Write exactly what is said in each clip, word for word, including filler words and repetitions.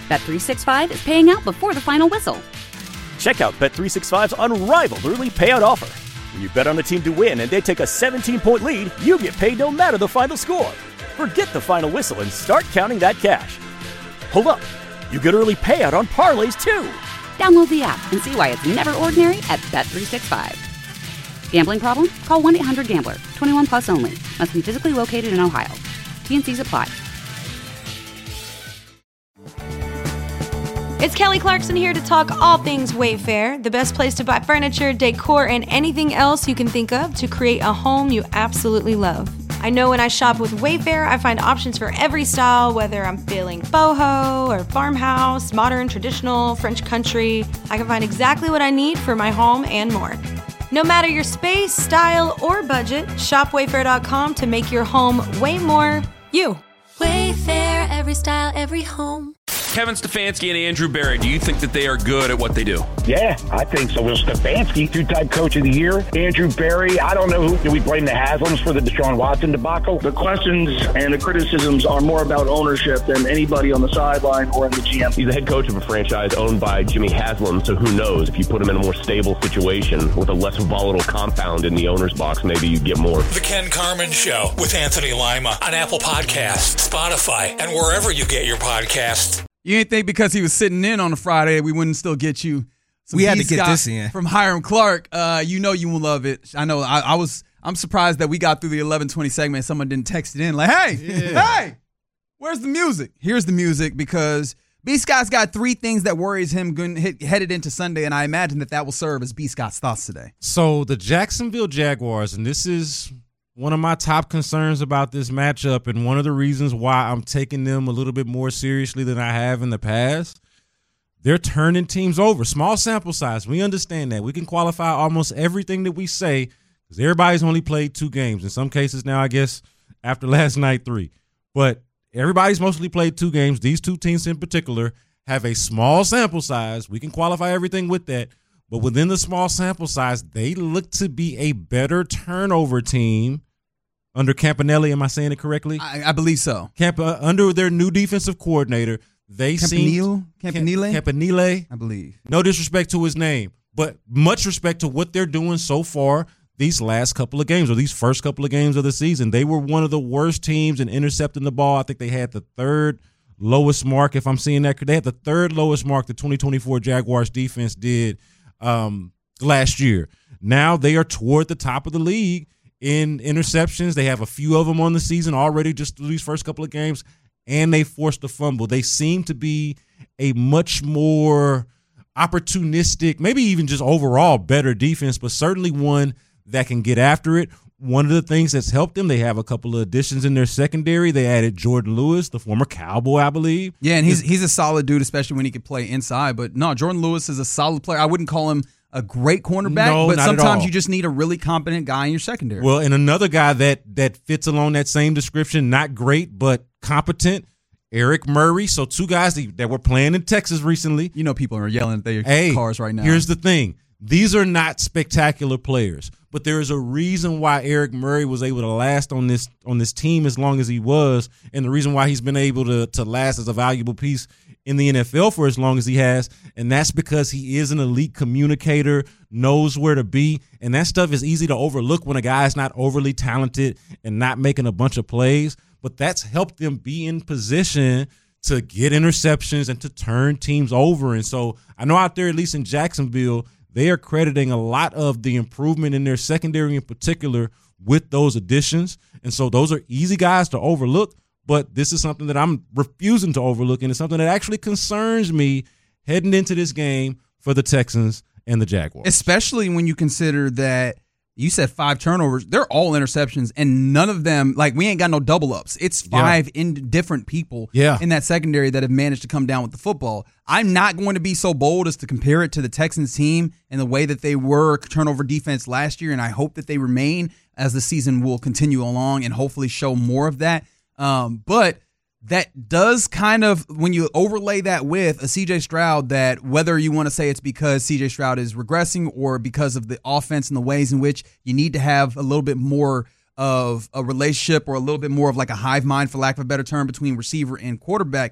Bet three sixty-five is paying out before the final whistle. Check out Bet three sixty-five's unrivaled early payout offer. When you bet on a team to win and they take a seventeen-point lead, you get paid no matter the final score. Forget the final whistle and start counting that cash. Hold up. You get early payout on parlays, too. Download the app and see why it's never ordinary at Bet three sixty-five. Gambling problem? Call one eight hundred gambler. twenty-one plus only. Must be physically located in Ohio. T and C's apply. It's Kelly Clarkson here to talk all things Wayfair, the best place to buy furniture, decor, and anything else you can think of to create a home you absolutely love. I know when I shop with Wayfair, I find options for every style, whether I'm feeling boho or farmhouse, modern, traditional, French country. I can find exactly what I need for my home and more. No matter your space, style, or budget, shop wayfair dot com to make your home way more you. Wayfair, every style, every home. Kevin Stefanski and Andrew Berry, do you think that they are good at what they do? Yeah, I think so. Well, Stefanski, two-time coach of the year. Andrew Berry, I don't know who. Do we blame the Haslams for the Deshaun Watson debacle? The questions and the criticisms are more about ownership than anybody on the sideline or in the G M. He's the head coach of a franchise owned by Jimmy Haslam, so who knows? If you put him in a more stable situation with a less volatile compound in the owner's box, maybe you get more. The Ken Carman Show with Anthony Lima on Apple Podcasts, Spotify, and wherever you get your podcasts. You ain't think because he was sitting in on a Friday we wouldn't still get you some We had to get this in. From Hiram Clark. Uh, you know you will love it. I know I, I was I'm surprised that we got through the eleven twenty segment and someone didn't text it in like, hey, yeah. hey, where's the music? Here's the music because B. Scott's got three things that worries him going, hit, headed into Sunday, and I imagine that that will serve as B. Scott's thoughts today. So the Jacksonville Jaguars, and this is one of my top concerns about this matchup and one of the reasons why I'm taking them a little bit more seriously than I have in the past, they're turning teams over. Small sample size. We understand that. We can qualify almost everything that we say because everybody's only played two games. In some cases now, I guess, after last night, three. But everybody's mostly played two games. These two teams in particular have a small sample size. We can qualify everything with that. But within the small sample size, they look to be a better turnover team under Campanelli. Am I saying it correctly? I, I believe so. Camp, uh, under their new defensive coordinator, they seem Campanile? Campanile, I believe. No disrespect to his name, but much respect to what they're doing so far these last couple of games or these first couple of games of the season. They were one of the worst teams in intercepting the ball. I think they had the third lowest mark, if I'm seeing that. They had the third lowest mark the twenty twenty-four Jaguars defense did um, last year. Now they are toward the top of the league in interceptions. They have a few of them on the season already just through these first couple of games, and they forced a fumble. They seem to be a much more opportunistic, maybe even just overall better defense, but certainly one that can get after it. One of the things that's helped them, they have a couple of additions in their secondary. They added Jordan Lewis, the former Cowboy, I believe. Yeah, and he's he's a solid dude, especially when he can play inside. But no, Jordan Lewis is a solid player. I wouldn't call him a great cornerback, no, but not sometimes at all. you just need a really competent guy in your secondary. Well, and another guy that that fits along that same description, not great, but competent, Eric Murray. So two guys that were playing in Texas recently. You know people are yelling at their hey, cars right now. Here's the thing. These are not spectacular players, but there is a reason why Eric Murray was able to last on this on this team as long as he was, and the reason why he's been able to, to last as a valuable piece in the N F L for as long as he has, and that's because he is an elite communicator, knows where to be, and that stuff is easy to overlook when a guy is not overly talented and not making a bunch of plays, but that's helped them be in position to get interceptions and to turn teams over. And so I know out there, at least in Jacksonville, they are crediting a lot of the improvement in their secondary in particular with those additions. And so those are easy guys to overlook, but this is something that I'm refusing to overlook, and it's something that actually concerns me heading into this game for the Texans and the Jaguars. Especially when you consider that you said five turnovers. They're all interceptions, and none of them, like, we ain't got no double-ups. It's five yeah. in different people yeah. in that secondary that have managed to come down with the football. I'm not going to be so bold as to compare it to the Texans team and the way that they were turnover defense last year, and I hope that they remain as the season will continue along and hopefully show more of that. Um, but that does kind of, when you overlay that with a C J Stroud, that whether you want to say it's because C J Stroud is regressing or because of the offense and the ways in which you need to have a little bit more of a relationship or a little bit more of like a hive mind, for lack of a better term, between receiver and quarterback,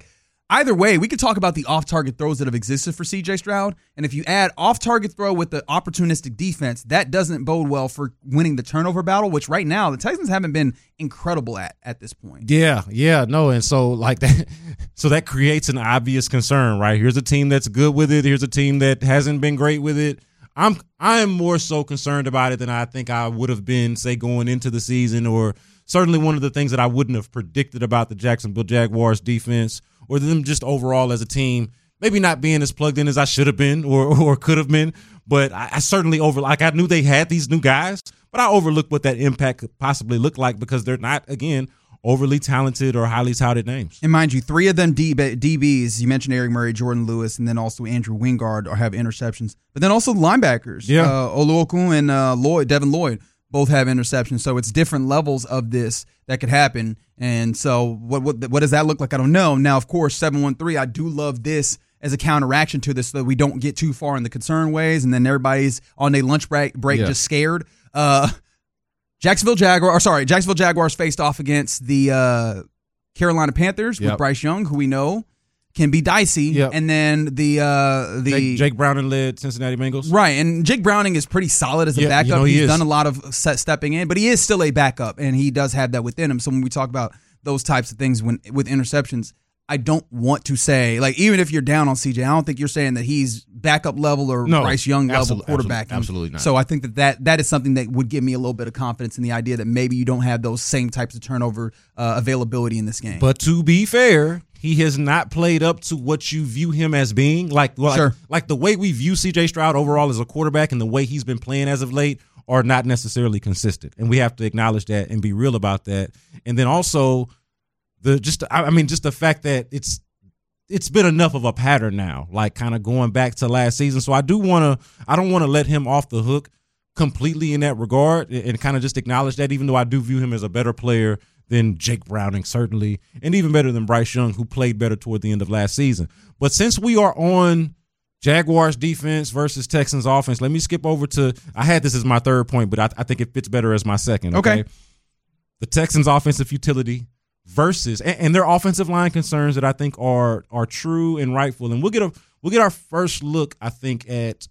either way, we could talk about the off-target throws that have existed for C J Stroud, and if you add off-target throw with the opportunistic defense, that doesn't bode well for winning the turnover battle, which right now the Texans haven't been incredible at at this point. Yeah, yeah, no, and so like that, so that creates an obvious concern, right? Here's a team that's good with it. Here's a team that hasn't been great with it. I'm I am more so concerned about it than I think I would have been, say, going into the season, or certainly one of the things that I wouldn't have predicted about the Jacksonville Jaguars defense, or them just overall as a team, maybe not being as plugged in as I should have been or or could have been. But I, I certainly over like I knew they had these new guys, but I overlooked what that impact could possibly look like because they're not, again, overly talented or highly touted names. And mind you, three of them D Bs, you mentioned Eric Murray, Jordan Lewis, and then also Andrew Wingard have interceptions. But then also linebackers, yeah. uh, Oluokun and uh, Lloyd, Devin Lloyd, both have interceptions. So it's different levels of this that could happen. And so what what what does that look like? I don't know. Now, of course, seven one three, I do love this as a counteraction to this so that we don't get too far in the concern ways and then everybody's on their lunch break, break yeah. just scared. Uh, Jacksonville Jaguar, or sorry, Jacksonville Jaguars faced off against the uh, Carolina Panthers yep. with Bryce Young, who we know can be dicey, yep. and then the uh, the Jake, Jake Browning led Cincinnati Bengals, right? And Jake Browning is pretty solid as a yeah, backup. You know, he He's is. done a lot of set stepping in, but he is still a backup, and he does have that within him. So when we talk about those types of things when with interceptions, I don't want to say, like, even if you're down on C J, I don't think you're saying that he's backup level or no, Bryce Young level absolutely, quarterback. Absolutely, absolutely not. So I think that, that that is something that would give me a little bit of confidence in the idea that maybe you don't have those same types of turnover uh, availability in this game. But to be fair, he has not played up to what you view him as being. Like, well, sure. like, like the way we view C J Stroud overall as a quarterback and the way he's been playing as of late are not necessarily consistent. And we have to acknowledge that and be real about that. And then also, the just I mean, just the fact that it's it's been enough of a pattern now, like kind of going back to last season. So I do want to, I don't want to let him off the hook completely in that regard and kind of just acknowledge that, even though I do view him as a better player than Jake Browning, certainly, and even better than Bryce Young, who played better toward the end of last season. But since we are on Jaguars defense versus Texans offense, let me skip over to, I had this as my third point, but I, I think it fits better as my second. Okay. okay. The Texans offensive utility versus and, and their offensive line concerns that I think are are true and rightful. And we'll get a we'll get our first look, I think, at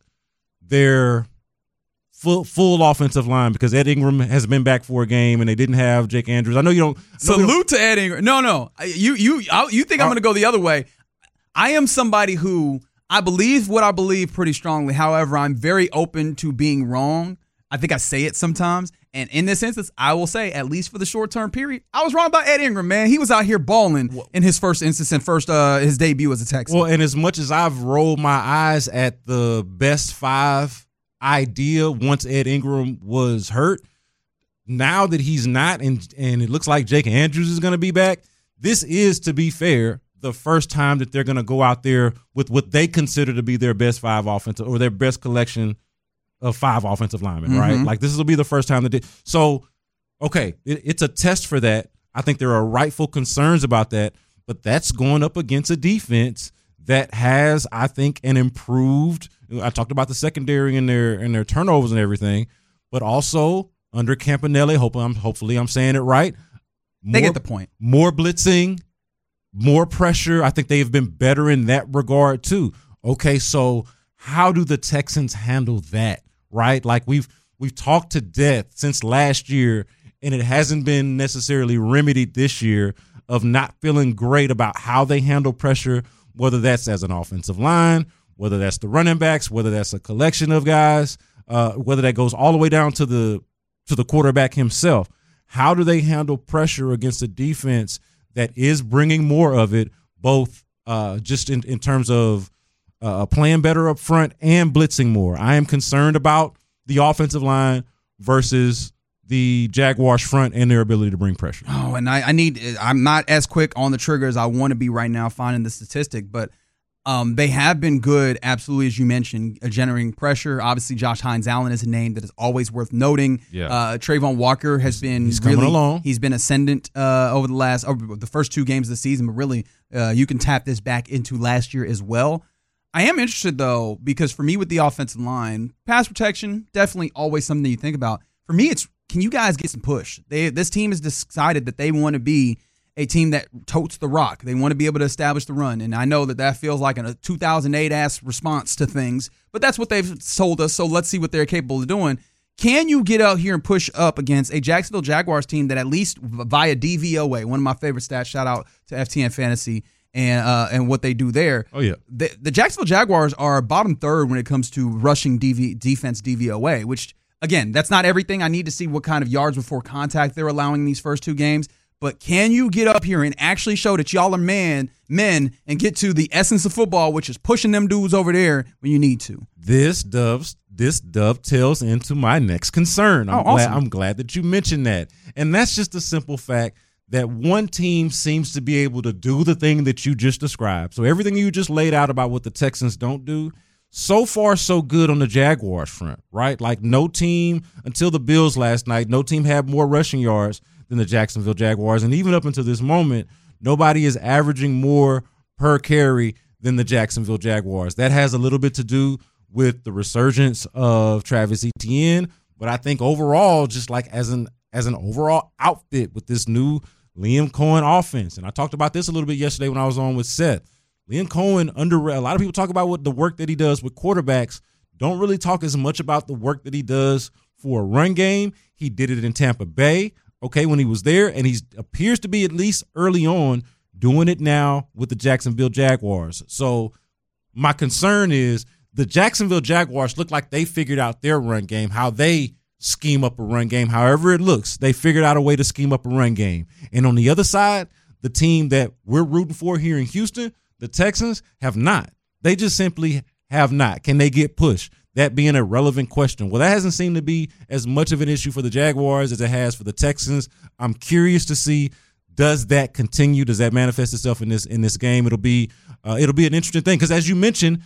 their full full offensive line, because Ed Ingram has been back for a game and they didn't have Jake Andrews. I know you don't salute don't, to Ed Ingram. No, no, you you you think I'm going to go the other way? I am somebody who I believe what I believe pretty strongly. However, I'm very open to being wrong. I think I say it sometimes. And in this instance, I will say, at least for the short-term period, I was wrong about Ed Ingram, man. He was out here balling in his first instance and first uh, his debut as a Texan. Well, and as much as I've rolled my eyes at the best five idea once Ed Ingram was hurt, now that he's not and, and it looks like Jake Andrews is going to be back, this is, to be fair, the first time that they're going to go out there with what they consider to be their best five offensive or their best collection of five offensive linemen, mm-hmm. right? Like, this will be the first time that they, so, okay, it, it's a test for that. I think there are rightful concerns about that, but that's going up against a defense that has, I think, an improved, I talked about the secondary and their and their turnovers and everything, but also under Campanelli, hope I'm, hopefully I'm saying it right. More, they get the point. More blitzing, more pressure. I think they've been better in that regard too. Okay, so how do the Texans handle that? Right? Like we've we've talked to death since last year, and it hasn't been necessarily remedied this year, of not feeling great about how they handle pressure, whether that's as an offensive line, whether that's the running backs, whether that's a collection of guys, uh, whether that goes all the way down to the to the quarterback himself. How do they handle pressure against a defense that is bringing more of it, both uh, just in, in terms of Uh, playing better up front and blitzing more? I am concerned about the offensive line versus the Jaguars front and their ability to bring pressure. Oh, and I, I need – I'm not as quick on the trigger as I want to be right now finding the statistic, but um, they have been good, absolutely, as you mentioned, uh, generating pressure. Obviously, Josh Hines-Allen is a name that is always worth noting. Yeah. Uh, Trayvon Walker has been he's really – coming along. He's been ascendant uh, over the last over the first two games of the season, but really uh, you can tap this back into last year as well. I am interested, though, because for me with the offensive line, pass protection, definitely always something that you think about. For me, it's, can you guys get some push? They This team has decided that they want to be a team that totes the rock. They want to be able to establish the run. And I know that that feels like a two thousand eight-ass response to things, but that's what they've told us, so let's see what they're capable of doing. Can you get out here and push up against a Jacksonville Jaguars team that at least via D V O A, one of my favorite stats, shout out to F T N Fantasy, and uh, and what they do there. Oh, yeah. The, the Jacksonville Jaguars are bottom third when it comes to rushing D V, defense D V O A, which, again, that's not everything. I need to see what kind of yards before contact they're allowing in these first two games. But can you get up here and actually show that y'all are man, men and get to the essence of football, which is pushing them dudes over there when you need to? This doves this dovetails into my next concern. I'm, oh, glad, awesome. I'm glad that you mentioned that. And that's just the simple fact that one team seems to be able to do the thing that you just described. So everything you just laid out about what the Texans don't do, so far so good on the Jaguars front, right? Like no team until the Bills last night, no team had more rushing yards than the Jacksonville Jaguars. And even up until this moment, nobody is averaging more per carry than the Jacksonville Jaguars. That has a little bit to do with the resurgence of Travis Etienne. But I think overall, just like as an as an overall outfit with this new Liam Cohen offense, and I talked about this a little bit yesterday when I was on with Seth. Liam Cohen, under a lot of people talk about what the work that he does with quarterbacks, don't really talk as much about the work that he does for a run game. He did it in Tampa Bay, okay, when he was there, and he appears to be, at least early on, doing it now with the Jacksonville Jaguars. So my concern is the Jacksonville Jaguars look like they figured out their run game, how they scheme up a run game, however it looks. They figured out a way to scheme up a run game. And on the other side, the team that we're rooting for here in Houston, the Texans, have not. They just simply have not. Can they get pushed? That being a relevant question. Well, that hasn't seemed to be as much of an issue for the Jaguars as it has for the Texans. I'm curious to see, does that continue? Does that manifest itself in this in this game? It'll be uh, it'll be an interesting thing because, as you mentioned,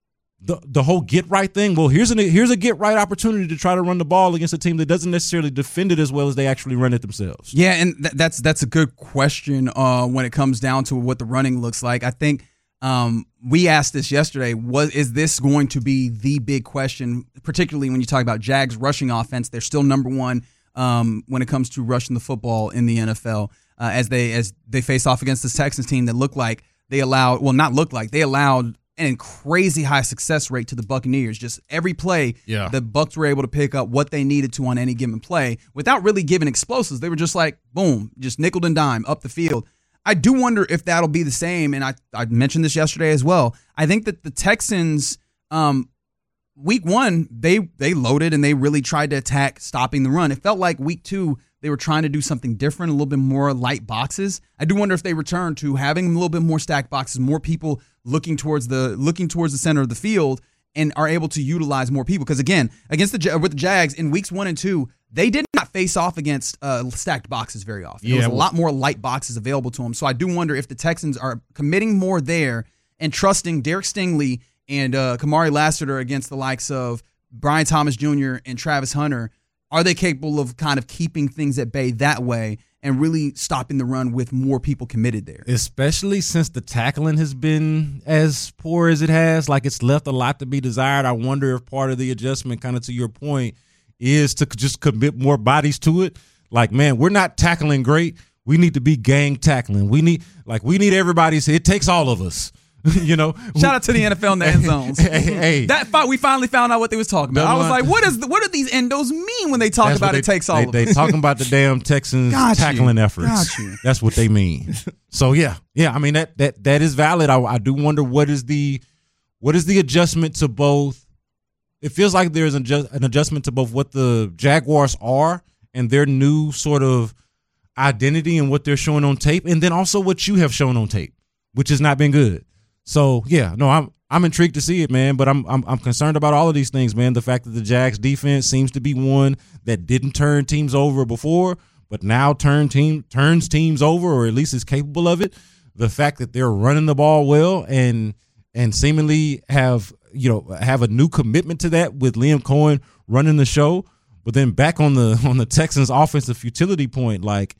the the whole get right thing. Well, here's an here's a get right opportunity to try to run the ball against a team that doesn't necessarily defend it as well as they actually run it themselves. Yeah, and th- that's that's a good question uh, when it comes down to what the running looks like. I think um, we asked this yesterday. Was is this going to be the big question, particularly when you talk about Jags rushing offense? They're still number one um, when it comes to rushing the football in the N F L uh, as they as they face off against this Texans team that look like they allowed well not look like they allowed. And crazy high success rate to the Buccaneers. Just every play, yeah. the Bucs were able to pick up what they needed to on any given play without really giving explosives. They were just like, boom, just nickel and dime up the field. I do wonder if that'll be the same, and I, I mentioned this yesterday as well. I think that the Texans, um, week one, they they loaded and they really tried to attack stopping the run. It felt like week two, they were trying to do something different, a little bit more light boxes. I do wonder if they return to having a little bit more stacked boxes, more people looking towards the looking towards the center of the field, and are able to utilize more people. Because again, against the with the Jags in weeks one and two, they did not face off against uh, stacked boxes very often. Yeah, there was a well, lot more light boxes available to them. So I do wonder if the Texans are committing more there and trusting Derek Stingley and uh, Kamari Lassiter against the likes of Brian Thomas Junior and Travis Hunter. Are they capable of kind of keeping things at bay that way and really stopping the run with more people committed there? Especially since the tackling has been as poor as it has, like it's left a lot to be desired. I wonder if part of the adjustment, kind of to your point, is to just commit more bodies to it. Like, man, we're not tackling great. We need to be gang tackling. We need, like, we need everybody. It takes all of us. You know, shout out to the N F L in the end zones. hey, hey. That fight, we finally found out what they was talking about. I was like, what is the, what do these endos mean when they talk That's about they, it takes all they, of they us? They talking about the damn Texans Got tackling you. efforts. Got you. That's what they mean. So yeah, yeah. I mean that that that is valid. I, I do wonder what is the what is the adjustment to both. It feels like there's an, adjust, an adjustment to both what the Jaguars are and their new sort of identity and what they're showing on tape, and then also what you have shown on tape, which has not been good. So yeah, no, I'm I'm intrigued to see it, man. But I'm I'm I'm concerned about all of these things, man. The fact that the Jags defense seems to be one that didn't turn teams over before, but now turn team turns teams over, or at least is capable of it. The fact that they're running the ball well and and seemingly have you know have a new commitment to that with Liam Cohen running the show. But then back on the on the Texans' offensive futility point, like,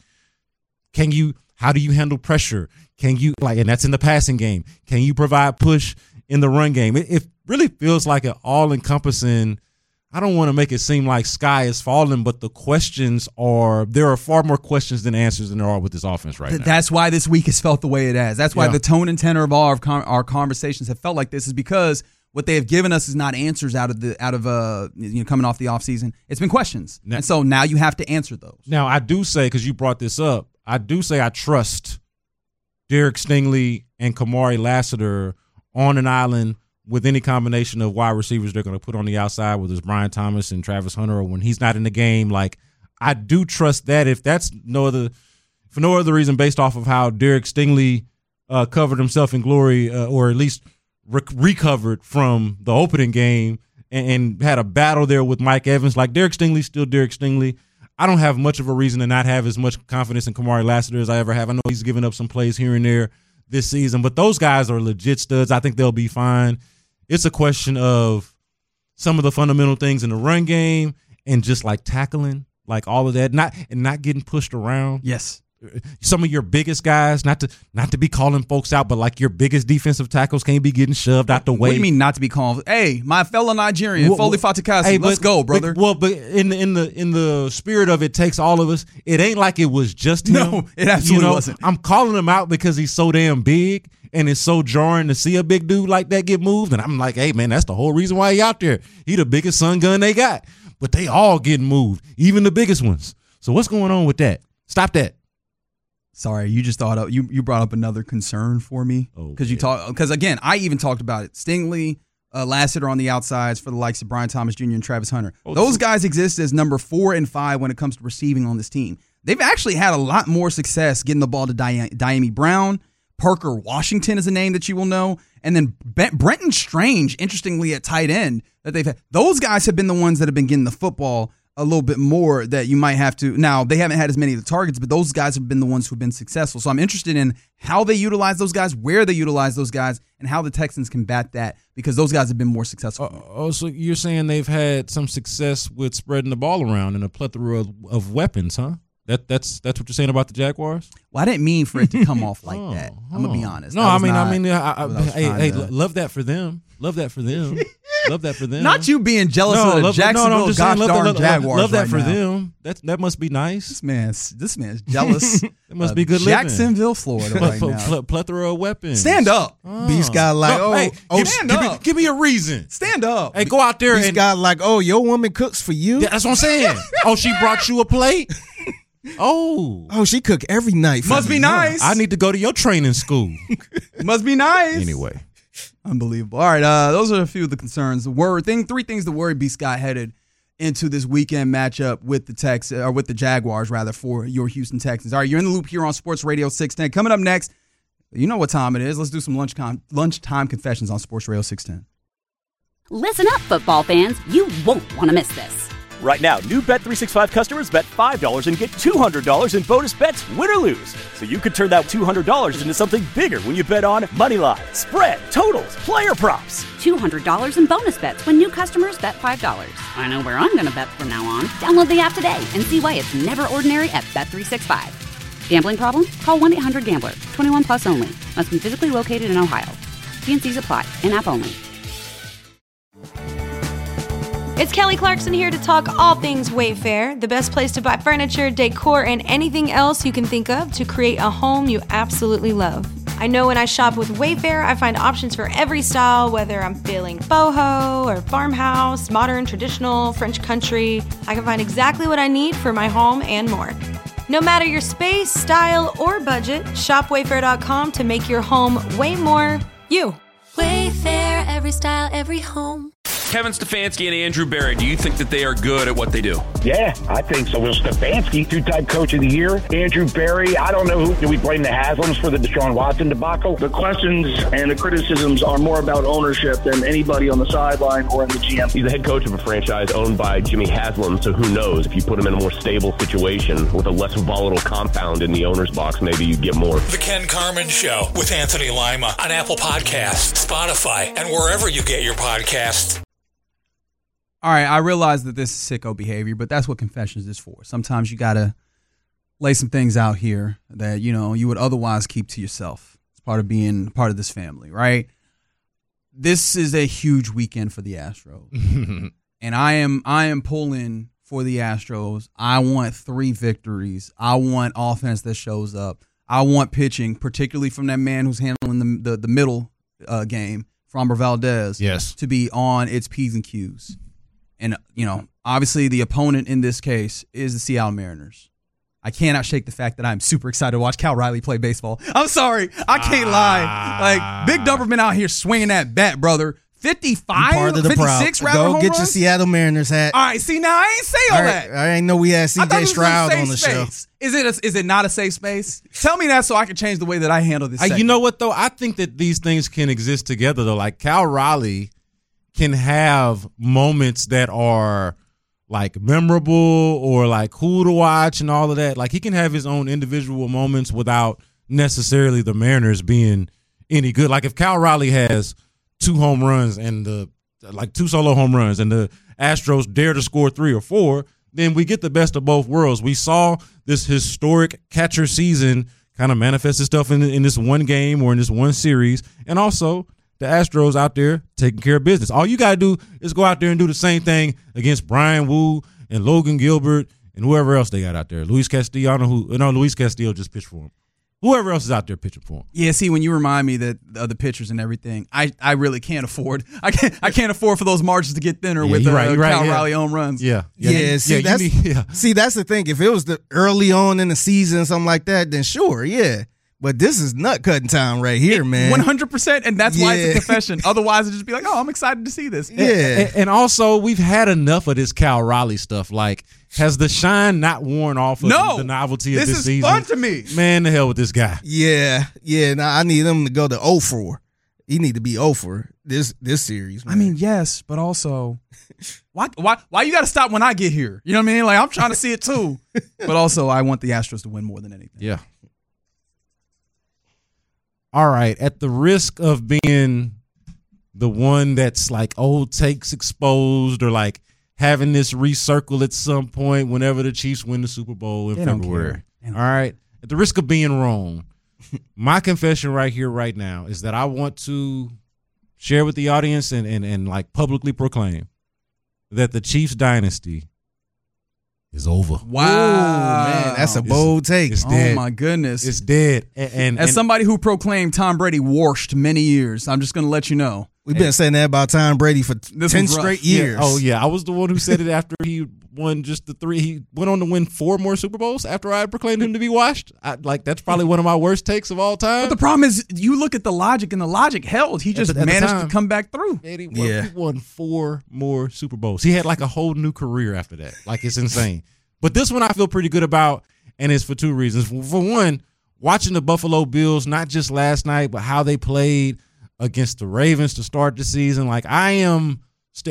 can you? How do you handle pressure? Can you, like, and that's in the passing game. Can you provide push in the run game? It, it really feels like an all-encompassing I don't want to make it seem like sky is falling, but the questions are, there are far more questions than answers than there are with this offense right now. That's why this week has felt the way it has. That's why Yeah. the tone and tenor of all of our, our conversations have felt like this, is because what they have given us is not answers out of the out of uh you know coming off the offseason. It's been questions. Now, and so now you have to answer those. Now, I do say, because you brought this up, I do say I trust Derek Stingley and Kamari Lassiter on an island with any combination of wide receivers they're going to put on the outside, whether it's Brian Thomas and Travis Hunter, or when he's not in the game. Like, I do trust that. If that's no other, for no other reason, based off of how Derek Stingley uh, covered himself in glory, uh, or at least re- recovered from the opening game and, and had a battle there with Mike Evans. Like, Derek Stingley's still Derek Stingley. I don't have much of a reason to not have as much confidence in Kamari Lassiter as I ever have. I know he's given up some plays here and there this season, but those guys are legit studs. I think they'll be fine. It's a question of some of the fundamental things in the run game and just like tackling, like all of that, not and not getting pushed around. Yes. Some of your biggest guys, not to not to be calling folks out, but like your biggest defensive tackles can't be getting shoved out the way. What do you mean not to be called? Hey, my fellow Nigerian, Well, Foley Fatukasi, hey, let's but- go, brother. But, well, but in the in the in the spirit of it takes all of us. It ain't like it was just him. No, it absolutely you know, wasn't. I'm calling him out because he's so damn big, and it's so jarring to see a big dude like that get moved. And I'm like, hey man, that's the whole reason why he out there. He the biggest sun gun they got. But they all getting moved, even the biggest ones. So what's going on with that? Stop that. Sorry, you just thought of, you you brought up another concern for me because you talk because again I even talked about it. Stingley, uh, Lassiter on the outsides for the likes of Brian Thomas Junior and Travis Hunter. Oh, Those guys exist as number four and five when it comes to receiving on this team. They've actually had a lot more success getting the ball to Di- Diami Brown. Parker Washington is a name that you will know, and then Be- Brenton Strange, interestingly at tight end that they've had. Those guys have been the ones that have been getting the football a little bit more that you might have to. Now, they haven't had as many of the targets, but those guys have been the ones who've been successful. So I'm interested in how they utilize those guys, where they utilize those guys, and how the Texans combat that because those guys have been more successful. Uh, oh, so you're saying they've had some success with spreading the ball around and a plethora of, of weapons, huh? That that's that's what you're saying about the Jaguars? Well, I didn't mean for it to come off like oh, that. I'm gonna be honest. No, That I was mean, not I mean, I, I, what I was hey, trying hey, to- love that for them. Love that for them. Love that for them. Not you being jealous No, of the love, Jacksonville no, no, I'm just gosh saying, love, darn love, Jaguars love that right for now. them. That that must be nice. This man's this man's jealous. It must of be good living. Jacksonville, Florida, right Ple- now. ple- plethora of weapons. Stand up. Oh. Beast got like, No, oh, hey, oh, give, stand give me, up. give me a reason. Stand up. Hey, go out there Beast and got like, oh, your woman cooks for you. Yeah, that's what I'm saying. Oh, she brought you a plate. Oh, Oh, she cook every night. for Must me. be nice. I need to go to your training school. Must be nice. Anyway, Unbelievable. All right, uh, those are a few of the concerns. The word thing, three things to worry B. Scott headed into this weekend matchup with the Tex or with the Jaguars rather for your Houston Texans. All right, you're in the loop here on Sports Radio six ten. Coming up next, you know what time it is. Let's do some lunch con- lunchtime confessions on Sports Radio six ten. Listen up, football fans. You won't want to miss this. Right now, new Bet three sixty-five customers bet five dollars and get two hundred dollars in bonus bets, win or lose. So you could turn that two hundred dollars into something bigger when you bet on moneyline, spread, totals, player props. two hundred dollars in bonus bets when new customers bet five dollars. I know where I'm going to bet from now on. Download the app today and see why it's never ordinary at Bet three sixty-five. Gambling problem? Call one eight hundred gambler. twenty-one plus only. Must be physically located in Ohio. T N Cs apply. In-app only. It's Kelly Clarkson here to talk all things Wayfair, the best place to buy furniture, decor, and anything else you can think of to create a home you absolutely love. I know when I shop with Wayfair, I find options for every style, whether I'm feeling boho or farmhouse, modern, traditional, French country. I can find exactly what I need for my home and more. No matter your space, style, or budget, shop wayfair dot com to make your home way more you. Wayfair, every style, every home. Kevin Stefanski and Andrew Berry, do you think that they are good at what they do? Yeah, I think so. Will Stefanski, two-time coach of the year. Andrew Berry, I don't know who. Do we blame the Haslams for the Deshaun Watson debacle? The questions and the criticisms are more about ownership than anybody on the sideline or in the G M. He's the head coach of a franchise owned by Jimmy Haslam, so who knows? If you put him in a more stable situation with a less volatile compound in the owner's box, maybe you get more. The Ken Carmen Show with Anthony Lima on Apple Podcasts, Spotify, and wherever you get your podcasts. All right, I realize that this is sicko behavior, but that's what confessions is for. Sometimes you got to lay some things out here that, you know, you would otherwise keep to yourself. It's part of being part of this family, right? This is a huge weekend for the Astros. and I am I am pulling for the Astros. I want three victories. I want offense that shows up. I want pitching, particularly from that man who's handling the the, the middle uh, game, Framber Valdez, yes. to be on its P's and Q's. And, you know, obviously the opponent in this case is the Seattle Mariners. I cannot shake the fact that I'm super excited to watch Cal Riley play baseball. I'm sorry. I can't ah. lie. Like, Big Dumper been out here swinging that bat, brother. fifty-five, part of the fifty-six proud. rather Go home get runs? your Seattle Mariners hat. All right, see, now I ain't say all, all right, that. I didn't know we had C J Stroud on the space. show. Is it a, is it not a safe space? Tell me that so I can change the way that I handle this. Uh, you know what, though? I think that these things can exist together, though. Like, Cal Riley can have moments that are – like memorable or like cool to watch and all of that. Like he can have his own individual moments without necessarily the Mariners being any good. Like if Cal Riley has two home runs and the like two solo home runs and the Astros dare to score three or four, then we get the best of both worlds. We saw this historic catcher season kind of manifest itself in, in this one game or in this one series. And also the Astros out there taking care of business. All you got to do is go out there and do the same thing against Brian Wu and Logan Gilbert and whoever else they got out there. Luis Castillo, I don't know who, no, Luis Castillo just pitched for him. Whoever else is out there pitching for him. Yeah, see, when you remind me that of the pitchers and everything, I, I really can't afford. I can't I can't afford for those margins to get thinner yeah, with uh, right, Cal right, yeah. Riley home runs. Yeah, yeah. yeah see, yeah, that's, need, yeah. see, that's the thing. If it was the early on in the season, something like that, then sure, yeah. But this is nut cutting time right here, man. one hundred percent, and that's yeah. why it's a confession. Otherwise, it'd just be like, oh, I'm excited to see this. Yeah. And, and also, we've had enough of this Cal Riley stuff. Like, has the shine not worn off of no, the novelty of this, this is season? Fun to me. Man, the hell with this guy. Yeah, yeah. Now, I need him to go to oh four. He need to be oh four this this series, man. I mean, yes, but also, why why why you got to stop when I get here? You know what I mean? Like, I'm trying to see it too. But also, I want the Astros to win more than anything. Yeah. All right, at the risk of being the one that's like old takes exposed or like having this recircle at some point whenever the Chiefs win the Super Bowl in they February. All right, at the risk of being wrong, my confession right here, right now, is that I want to share with the audience and, and, and like publicly proclaim that the Chiefs dynasty is over. Wow, Ooh, man, that's a bold it's, take. It's dead. Oh my goodness, it's dead. And, and as and, somebody who proclaimed Tom Brady washed many years, I'm just going to let you know we've been saying that about Tom Brady for this ten straight years. Yeah. Oh yeah, I was the one who said it after he won just the three. He went on to win four more Super Bowls after I proclaimed him to be washed. I, like that's probably one of my worst takes of all time. But the problem is, you look at the logic, and the logic held. He just at the, at managed time, to come back through. He won, yeah, he won four more Super Bowls. He had like a whole new career after that. Like it's insane. But this one I feel pretty good about, and it's for two reasons. For one, watching the Buffalo Bills, not just last night, but how they played against the Ravens to start the season. Like I am,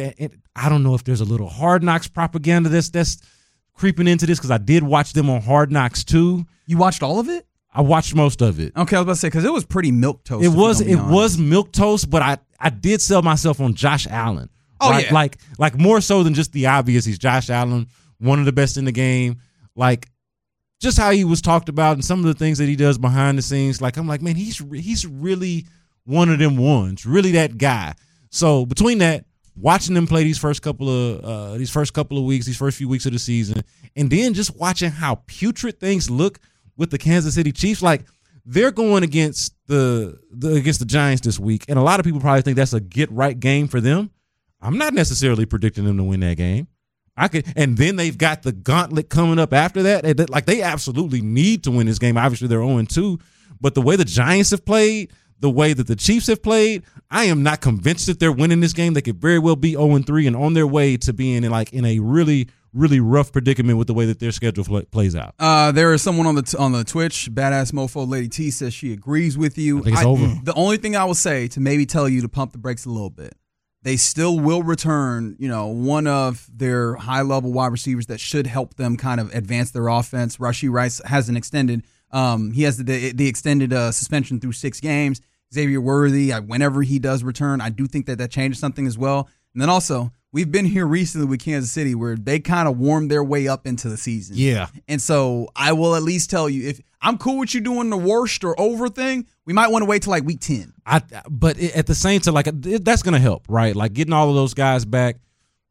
I don't know if there's a little Hard Knocks propaganda that's that's creeping into this because I did watch them on Hard Knocks too. You watched all of it? I watched most of it. Okay, I was about to say because it was pretty milquetoast. It was it was milquetoast, but I I did sell myself on Josh Allen. Oh right? yeah, like like more so than just the obvious. He's Josh Allen. One of the best in the game, like just how he was talked about and some of the things that he does behind the scenes. Like I'm like, man, he's he's really one of them ones, really that guy. So between that, watching them play these first couple of uh, these first couple of weeks, these first few weeks of the season, and then just watching how putrid things look with the Kansas City Chiefs, like they're going against the, the against the Giants this week, and a lot of people probably think that's a get right game for them. I'm not necessarily predicting them to win that game. I could, and then they've got the gauntlet coming up after that. Like they absolutely need to win this game. Obviously, they're oh and two, but the way the Giants have played, the way that the Chiefs have played, I am not convinced that they're winning this game. They could very well be oh and three and on their way to being in like in a really, really rough predicament with the way that their schedule play, plays out. Uh, there is someone on the t- on the Twitch, Badass Mofo Lady T says she agrees with you. I think it's I, over. The only thing I will say to maybe tell you to pump the brakes a little bit. They still will return, you know, one of their high-level wide receivers that should help them kind of advance their offense. Rashee Rice has an extended, um, he has the the extended uh, suspension through six games. Xavier Worthy, I, whenever he does return, I do think that that changes something as well. And then also, we've been here recently with Kansas City where they kind of warmed their way up into the season. Yeah. And so I will at least tell you, if I'm cool with you doing the worst or over thing, we might want to wait till like week ten. I, but at the same time, like that's going to help, right? Like getting all of those guys back.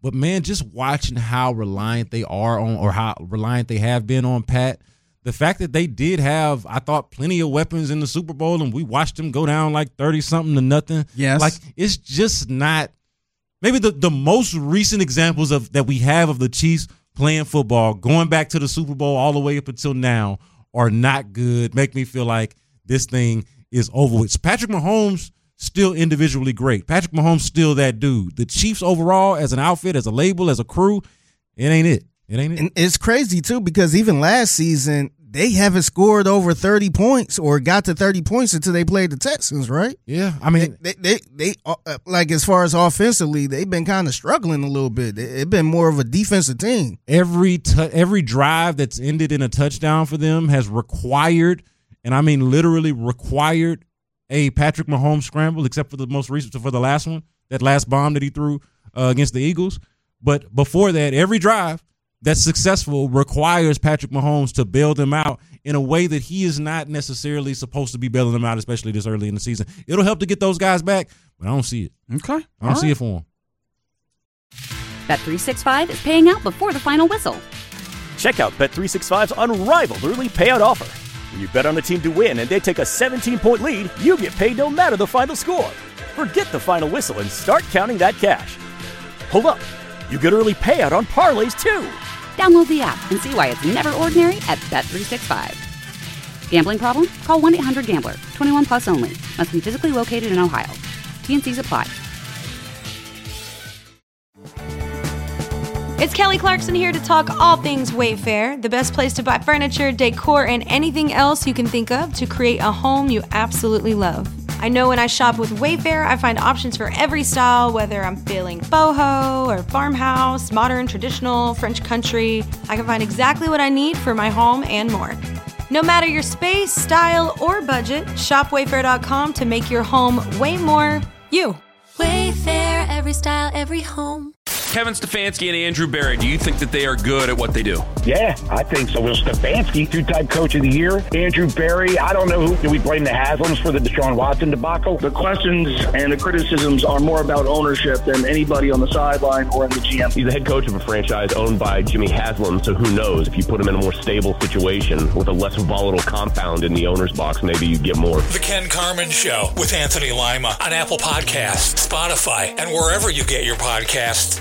But, man, just watching how reliant they are on or how reliant they have been on Pat, the fact that they did have, I thought, plenty of weapons in the Super Bowl and we watched them go down like thirty-something to nothing. Yes. Like, it's just not – maybe the, the most recent examples of that we have of the Chiefs playing football, going back to the Super Bowl all the way up until now, are not good, make me feel like this thing is over with. Patrick Mahomes – still individually great. Patrick Mahomes still that dude. The Chiefs overall, as an outfit, as a label, as a crew, it ain't it. It ain't it. And it's crazy, too, because even last season, they haven't scored over thirty points or got to thirty points until they played the Texans, right? Yeah, I mean. They, they, they, they uh, like, as far as offensively, they've been kind of struggling a little bit. It's been more of a defensive team. Every, t- every drive that's ended in a touchdown for them has required, and I mean literally required, a Patrick Mahomes scramble, except for the most recent, for the last one, that last bomb that he threw uh, against the Eagles. But before that, every drive that's successful requires Patrick Mahomes to bail them out in a way that he is not necessarily supposed to be bailing them out, especially this early in the season. It'll help to get those guys back, but I don't see it. Okay. I don't All see right. it for him. Bet three sixty-five is paying out before the final whistle. Check out Bet three sixty-five's unrivaled early payout offer. When you bet on a team to win and they take a seventeen-point lead, you get paid no matter the final score. Forget the final whistle and start counting that cash. Hold up. You get early payout on parlays, too. Download the app and see why it's never ordinary at Bet three sixty-five. Gambling problem? Call one eight hundred gambler. twenty-one plus only. Must be physically located in Ohio. T and Cs apply. It's Kelly Clarkson here to talk all things Wayfair, the best place to buy furniture, decor, and anything else you can think of to create a home you absolutely love. I know when I shop with Wayfair, I find options for every style, whether I'm feeling boho or farmhouse, modern, traditional, French country. I can find exactly what I need for my home and more. No matter your space, style, or budget, shop wayfair dot com to make your home way more you. Wayfair, every style, every home. Kevin Stefanski and Andrew Berry, do you think that they are good at what they do? Yeah, I think so. Will Stefanski, two-time coach of the year. Andrew Berry, I don't know who. Do we blame the Haslams for the Deshaun Watson debacle? The questions and the criticisms are more about ownership than anybody on the sideline or in the G M. He's the head coach of a franchise owned by Jimmy Haslam, so who knows? If you put him in a more stable situation with a less volatile compound in the owner's box, maybe you get more. The Ken Carmen Show with Anthony Lima on Apple Podcasts, Spotify, and wherever you get your podcasts.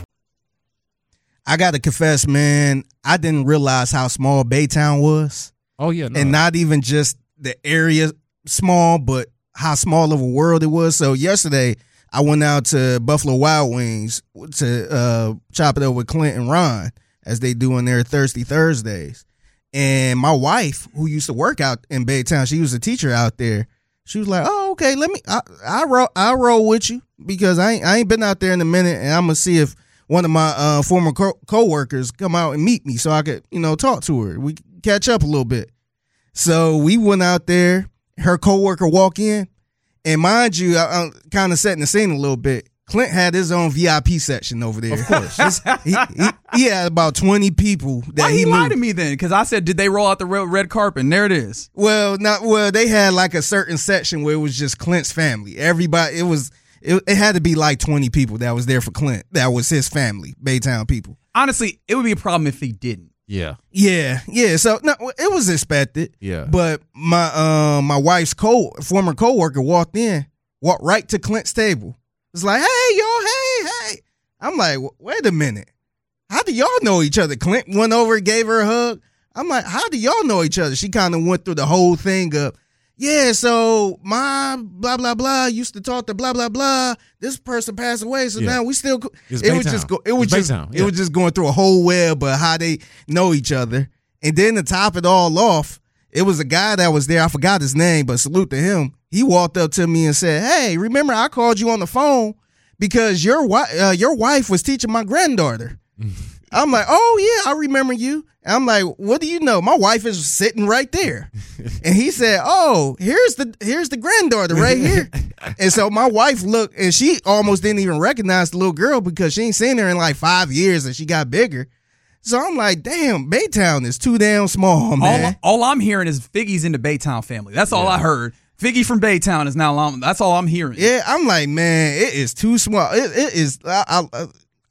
I got to confess, man, I didn't realize how small Baytown was. Oh, yeah. No. And not even just the area small, but how small of a world it was. So yesterday, I went out to Buffalo Wild Wings to uh, chop it up with Clint and Ron, as they do on their Thirsty Thursdays. And my wife, who used to work out in Baytown, she was a teacher out there. She was like, "Oh, okay, let me. I I roll, I roll with you because I ain't, I ain't been out there in a minute, and I'm gonna see if one of my uh, former co- coworkers come out and meet me so I could, you know, talk to her. We catch up a little bit." So we went out there. Her coworker walk in, and mind you, I, I'm kind of setting the scene a little bit. Clint had his own V I P section over there. Of course. he, he, he had about twenty people that Why he he knew. lied to me then? Because I said, did they roll out the red, red carpet? And there it is. Well, not well. They had like a certain section where it was just Clint's family. Everybody, it was it, it had to be like twenty people that was there for Clint. That was his family, Baytown people. Honestly, it would be a problem if he didn't. Yeah. Yeah, yeah. So no, it was expected. Yeah. But my um my wife's co former coworker walked in, walked right to Clint's table. It's like, "Hey, y'all, hey, hey." I'm like, "Wait a minute. How do y'all know each other?" Clint went over and gave her a hug. I'm like, "How do y'all know each other?" She kind of went through the whole thing of, "Yeah, so my blah, blah, blah used to talk to blah, blah, blah. This person passed away, so Yeah. now we still." It's it was Baytown. just go, it was It's just Baytown, it yeah. was just going through a whole web of how they know each other. And then to top it all off, it was a guy that was there. I forgot his name, but salute to him. He walked up to me and said, "Hey, remember I called you on the phone because your wife, uh, your wife was teaching my granddaughter." I'm like, "Oh yeah, I remember you." And I'm like, "What do you know? My wife is sitting right there." And he said, "Oh, here's the here's the granddaughter right here." And so my wife looked, and she almost didn't even recognize the little girl because she ain't seen her in like five years, and she got bigger. So I'm like, "Damn, Baytown is too damn small, man." All, all I'm hearing is Figgy's in the Baytown family. That's all Yeah. I heard. Figgy from Baytown is now. That's all I'm hearing. Yeah, I'm like, man, it is too small. It, it is. I, I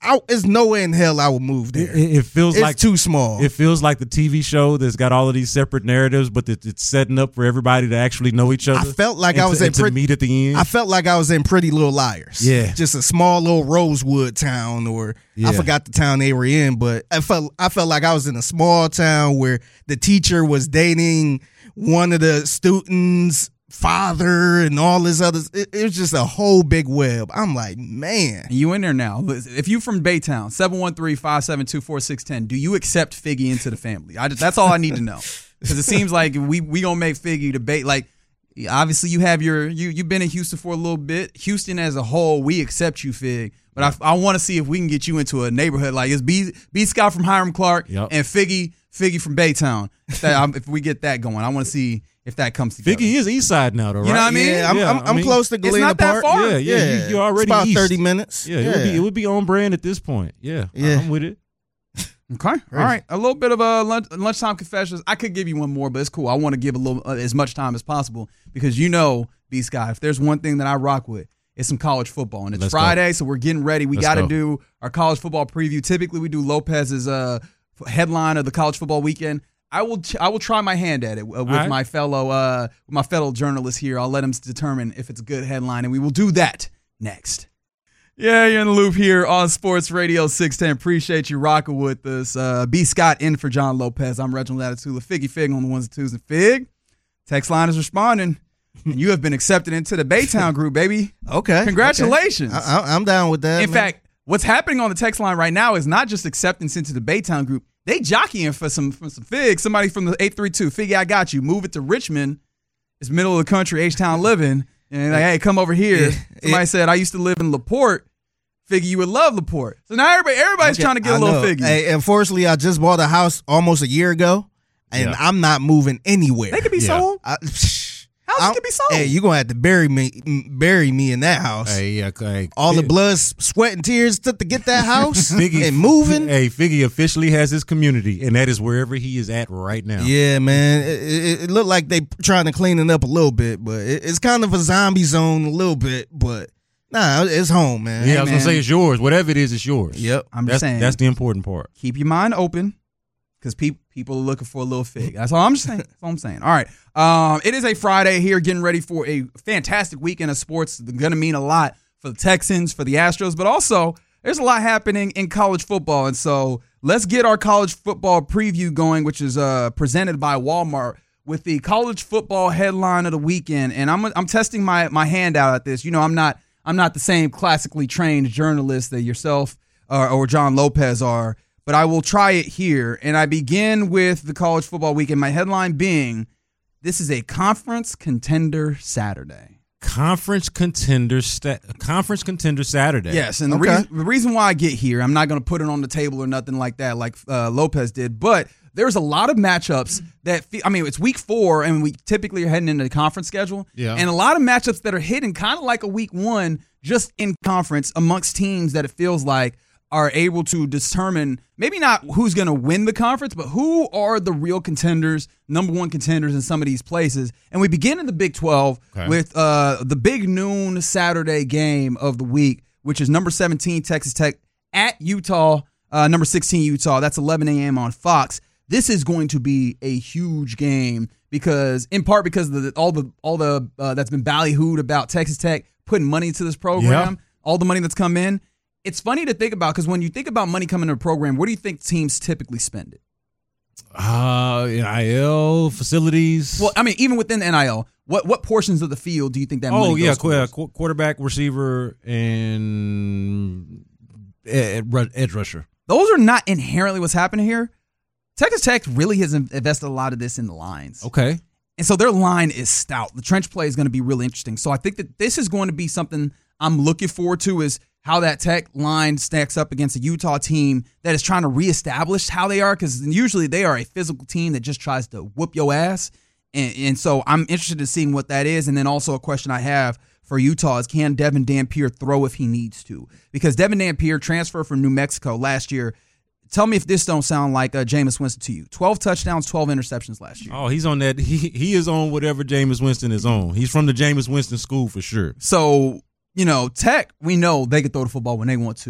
I, there's no way in hell I would move there. It, it feels it's like too small. It feels like the T V show that's got all of these separate narratives, but it, it's setting up for everybody to actually know each other. I felt like I was to, in to pretty, meet at the end. I felt like I was in Pretty Little Liars. Yeah, just a small little Rosewood town, or yeah. I forgot the town they were in, but I felt I felt like I was in a small town where the teacher was dating one of the students' father and all this other. It, it was just a whole big web. I'm like, man. You in there now. If you from Baytown, seven one three, five seven two, four six one zero, do you accept Figgy into the family? I just, that's all I need to know. Because it seems like we we going to make Figgy debate. Like, obviously you have your, you, you've been in Houston for a little bit. Houston as a whole, we accept you, Fig. But I, I want to see if we can get you into a neighborhood. Like, it's B, B Scott from Hiram Clark yep. and Figgy, Figgy from Baytown. If, that, um, if we get that going, I want to see if that comes together. Figgy is east side now, though, right? You know what I mean? Yeah, I'm, yeah, I'm, I I'm mean, close to Galena it's not Park. that far. Yeah, yeah, yeah. You, you're already it's about east. thirty minutes. Yeah, yeah. It, would be, it would be on brand at this point. Yeah, yeah. I'm with it. Okay, all right. A little bit of a lunch, lunchtime confessions. I could give you one more, but it's cool. I want to give a little uh, as much time as possible because you know, B Scott, if there's one thing that I rock with, it's some college football, and it's Let's Friday, go. so we're getting ready. We got to do our college football preview. Typically, we do Lopez's uh, headline of the college football weekend. I will I will try my hand at it uh, with right. my fellow uh, my fellow journalists here. I'll let him determine if it's a good headline, and we will do that next. Yeah, you're in the loop here on Sports Radio six ten. Appreciate you rocking with us. Uh, B. Scott in for John Lopez. I'm Reginald Atatula. Figgy Fig on the ones and twos and Fig. Text line is responding. And you have been accepted into the Baytown group, baby. Okay. Congratulations. Okay. I, I'm down with that. In man. fact, what's happening on the text line right now is not just acceptance into the Baytown group. They jockeying for some for some Fig. Somebody from the eight three two. Figgy, I got you. Move it to Richmond. It's middle of the country, H-Town living. And like, hey, come over here. Yeah. Somebody Yeah. said, I used to live in LaPorte. Figgy, you would love LaPorte. So now everybody, everybody's Okay, trying to get I a little know. Figgy. Hey, unfortunately, I just bought a house almost a year ago, and Yeah. I'm not moving anywhere. They could be Yeah. sold. I, Houses could be sold. Hey, you're going to have to bury me bury me in that house. Hey, yeah, hey, All the Fig- blood, sweat, and tears took to get that house Figgy, and moving. Hey, Figgy officially has his community, and that is wherever he is at right now. Yeah, man. It, it, it looked like they trying to clean it up a little bit, but it, it's kind of a zombie zone a little bit, but nah, it's home, man. Yeah, Hey, I was going to man. say it's yours. Whatever it is, it's yours. Yep. I'm That's, just saying. that's the important part. Keep your mind open because pe- people are looking for a little Fig. That's all I'm just saying. That's all I'm saying. All right. Um, it is a Friday here, getting ready for a fantastic weekend of sports. It's going to mean a lot for the Texans, for the Astros, but also there's a lot happening in college football. And so let's get our college football preview going, which is uh, presented by Walmart with the college football headline of the weekend. And I'm I'm testing my my hand out at this. You know, I'm not I'm not the same classically trained journalist that yourself or, or John Lopez are, but I will try it here. And I begin with the college football weekend. My headline being, this is a conference contender Saturday. Conference contender, sta- conference contender Saturday. Yes, and the, Okay. reason, the reason why I get here, I'm not going to put it on the table or nothing like that, like uh, Lopez did, but there's a lot of matchups that, fe- I mean, it's week four, and we typically are heading into the conference schedule, Yeah. and a lot of matchups that are hidden kind of like a week one, just in conference amongst teams that it feels like are able to determine maybe not who's going to win the conference, but who are the real contenders, number one contenders in some of these places. And we begin in the Big twelve Okay. with uh, the big noon Saturday game of the week, which is number seventeen Texas Tech at Utah, uh, number sixteen Utah. That's eleven a.m. on Fox. This is going to be a huge game because, in part, because of the, all the all the uh, that's been ballyhooed about Texas Tech putting money into this program, Yeah. all the money that's come in. It's funny to think about because when you think about money coming into a program, where do you think teams typically spend it? Uh, N I L facilities. Well, I mean, even within the N I L, what what portions of the field do you think that money oh goes yeah, towards? qu- qu- quarterback, receiver, and ed- ed- edge rusher. Those are not inherently what's happening here. Texas Tech really has invested a lot of this in the lines. Okay. And so their line is stout. The trench play is going to be really interesting. So I think that this is going to be something I'm looking forward to is how that Tech line stacks up against a Utah team that is trying to reestablish how they are, because usually they are a physical team that just tries to whoop your ass. And, and so I'm interested in seeing what that is. And then also a question I have for Utah is, can Devin Dampier throw if he needs to? Because Devin Dampier transferred from New Mexico last year. Tell me if this don't sound like uh, Jameis Winston to you. twelve touchdowns, twelve interceptions last year. Oh, he's on that. He he is on whatever Jameis Winston is on. He's from the Jameis Winston school for sure. So, you know, Tech, we know they can throw the football when they want to.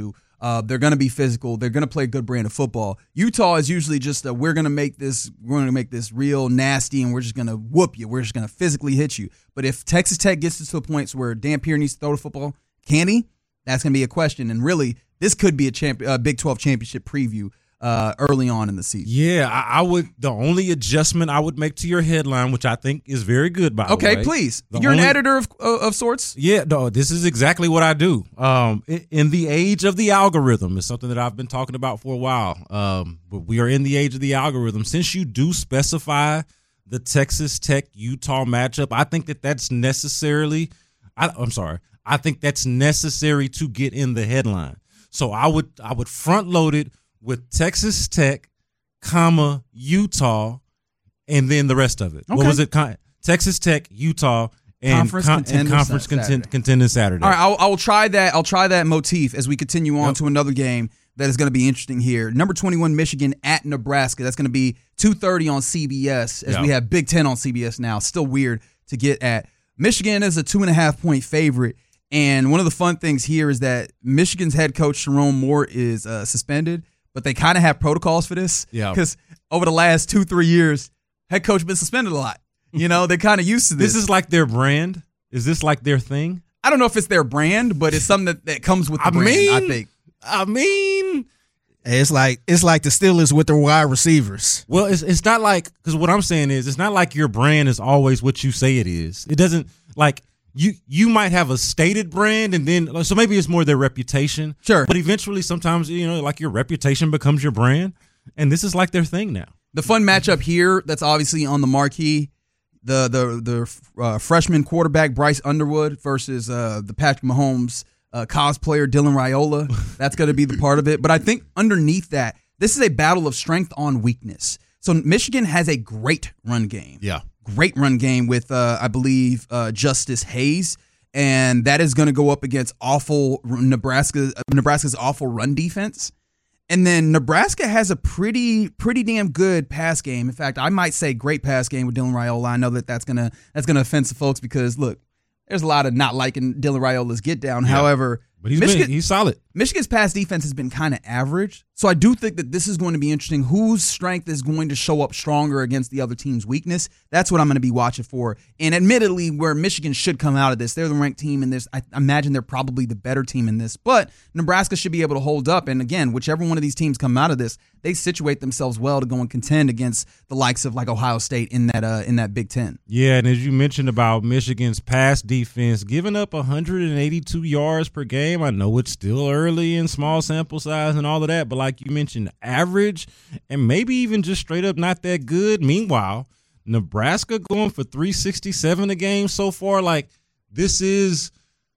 Uh, they're going to be physical. They're going to play a good brand of football. Utah is usually just a, we're going to make this we're going to make this real nasty, and we're just going to whoop you. We're just going to physically hit you. But if Texas Tech gets to the point where Dan Pierre needs to throw the football, can he? That's going to be a question. And really, this could be a champ, uh, Big twelve championship preview uh, early on in the season. Yeah, I, I would. The only adjustment I would make to your headline, which I think is very good, by okay, the way. Okay, please. The You're only, an editor of uh, of sorts. Yeah, no, this is exactly what I do. Um, in, in the age of the algorithm, is something that I've been talking about for a while. Um, but we are in the age of the algorithm. Since you do specify the Texas Tech Utah matchup, I think that that's necessarily. I, I'm sorry. I think that's necessary to get in the headline. So I would I would front load it with Texas Tech, comma Utah, and then the rest of it. Okay. What was it? Con- Texas Tech, Utah, and conference con- contender and conference Saturday. content- contending Saturday. All right, I'll, I'll try that. I'll try that motif as we continue on Yep. to another game that is going to be interesting here. Number twenty-one, Michigan at Nebraska. That's going to be two thirty on C B S as Yep. we have Big Ten on C B S now. Still weird to get at. Michigan is a two and a half point favorite. And one of the fun things here is that Michigan's head coach, Sharon Moore, is uh, suspended, but they kind of have protocols for this. Yeah. Because over the last two, three years, head coach been suspended a lot. You know, they're kind of used to this. This is like their brand? Is this like their thing? I don't know if it's their brand, but it's something that, that comes with the I brand, mean, I think. I mean, It's like it's like the Steelers with their wide receivers. well, it's it's not like, because what I'm saying is it's not like your brand is always what you say it is. It doesn't, like, you you might have a stated brand, and then, so maybe it's more their reputation. Sure. But eventually, sometimes, you know, like your reputation becomes your brand, and this is like their thing now. The fun matchup here that's obviously on the marquee, the the the uh, freshman quarterback Bryce Underwood versus uh, the Patrick Mahomes uh, cosplayer Dylan Raiola. That's going to be the part of it. But I think underneath that, this is a battle of strength on weakness. So Michigan has a great run game. Yeah. Great run game with, uh, I believe, uh, Justice Hayes. And that is going to go up against awful Nebraska, Nebraska's awful run defense. And then Nebraska has a pretty, pretty damn good pass game. In fact, I might say great pass game with Dylan Raiola. I know that that's gonna that's gonna offend some folks because look, there's a lot of not liking Dylan Raiola's get down. Yeah. However, But he's Michigan, been, he's solid. Michigan's pass defense has been kind of average. So I do think that this is going to be interesting. Whose strength is going to show up stronger against the other team's weakness? That's what I'm going to be watching for. And admittedly, where Michigan should come out of this, they're the ranked team in this. I imagine they're probably the better team in this. But Nebraska should be able to hold up. And again, whichever one of these teams come out of this, they situate themselves well to go and contend against the likes of like Ohio State in that uh, in that Big Ten. Yeah, and as you mentioned about Michigan's pass defense, giving up one hundred eighty-two yards per game, I know it's still early and small sample size and all of that, but like you mentioned, average and maybe even just straight up not that good. Meanwhile, Nebraska going for three sixty-seven a game so far. Like, this is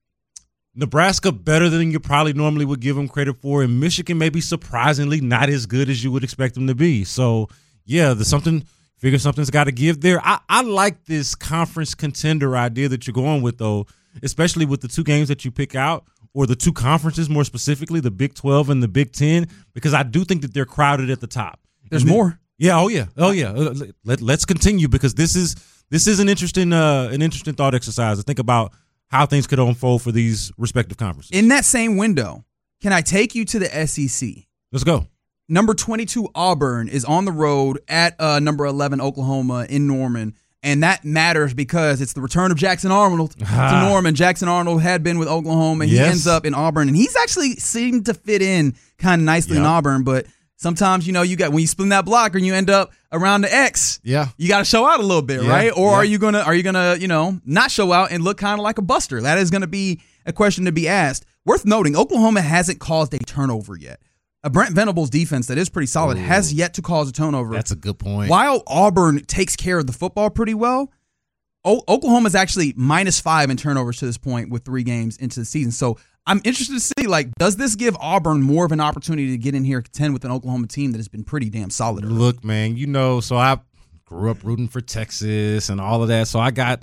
Nebraska better than you probably normally would give them credit for, and Michigan maybe surprisingly not as good as you would expect them to be. So, yeah, there's something, figure something's got to give there. I, I like this conference contender idea that you're going with, though, especially with the two games that you pick out, or the two conferences more specifically, the Big twelve and the Big ten, because I do think that they're crowded at the top. There's then, more. Yeah, oh yeah, oh yeah. Let, let's continue, because this is this is an interesting uh, an interesting thought exercise to think about how things could unfold for these respective conferences. In that same window, can I take you to the S E C? Let's go. Number twenty-two Auburn is on the road at uh, number eleven Oklahoma in Norman. And that matters because it's the return of Jackson Arnold to Norman. Jackson Arnold had been with Oklahoma. He Yes. ends up in Auburn. And he's actually seemed to fit in kind of nicely in Yep. Auburn. But sometimes, you know, you got when you spin that blocker and you end up around the X, Yeah. you got to show out a little bit, Yeah, right? Or yeah. are you gonna are you gonna you know not show out and look kind of like a buster? That is going to be a question to be asked. Worth noting, Oklahoma hasn't caused a turnover yet. A Brent Venables defense that is pretty solid Ooh. has yet to cause a turnover. That's a good point. While Auburn takes care of the football pretty well, o- Oklahoma's actually minus five in turnovers to this point with three games into the season. So I'm interested to see, like, does this give Auburn more of an opportunity to get in here and contend with an Oklahoma team that has been pretty damn solid? early? Look, man, you know, so I grew up rooting for Texas and all of that, so I got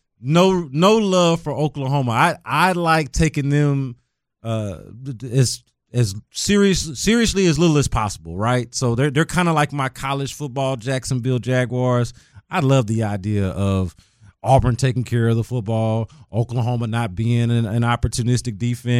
no no love for Oklahoma. I I like taking them uh, as as serious seriously as little as possible, right? So they're they're kind of like my college football Jacksonville Jaguars. I love the idea of Auburn taking care of the football, Oklahoma not being an, an opportunistic defense,